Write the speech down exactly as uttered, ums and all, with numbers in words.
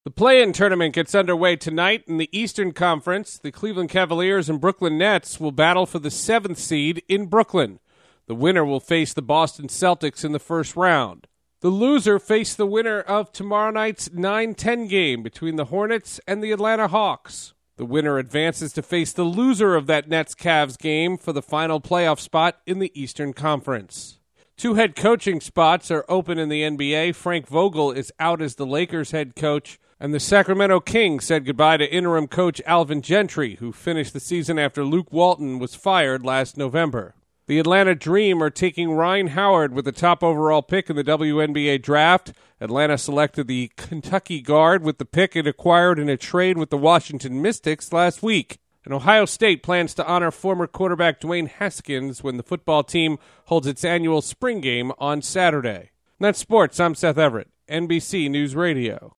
The play-in tournament gets underway tonight in the Eastern Conference. The Cleveland Cavaliers and Brooklyn Nets will battle for the seventh seed in Brooklyn. The winner will face the Boston Celtics in the first round. The loser face the winner of tomorrow night's nine ten game between the Hornets and the Atlanta Hawks. The winner advances to face the loser of that Nets-Cavs game for the final playoff spot in the Eastern Conference. Two head coaching spots are open in the N B A. Frank Vogel is out as the Lakers head coach, and the Sacramento Kings said goodbye to interim coach Alvin Gentry, who finished the season after Luke Walton was fired last November. The Atlanta Dream are taking Ryan Howard with the top overall pick in the W N B A draft. Atlanta selected the Kentucky guard with the pick it acquired in a trade with the Washington Mystics last week. And Ohio State plans to honor former quarterback Dwayne Haskins when the football team holds its annual spring game on Saturday. And that's sports. I'm Seth Everett, N B C News Radio.